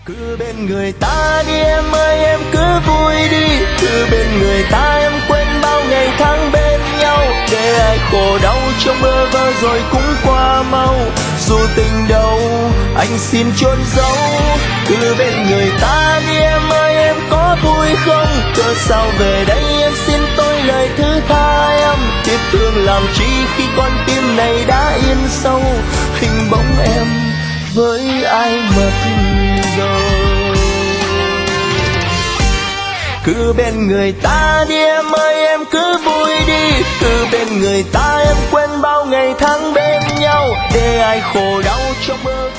Cứ bên người ta đi em ơi, em cứ vui đi. Cứ bên người ta em quên bao ngày tháng bên nhau. Để ai khổ đau trong bơ vơ rồi cũng qua mau. Dù tình đầu anh xin chôn giấu. Cứ bên người ta đi em ơi, em có vui không? Cớ sao về đây em xin tôi lời thứ tha em. Tiếc thương làm chi khi con tim này đã yên sâu. Hình bóng em với ai mất rồi. Cứ bên người ta đi em ơi, em cứ vui đi. Cứ bên người ta em quên bao ngày tháng bên nhau. Để ai khổ đau trong mơ.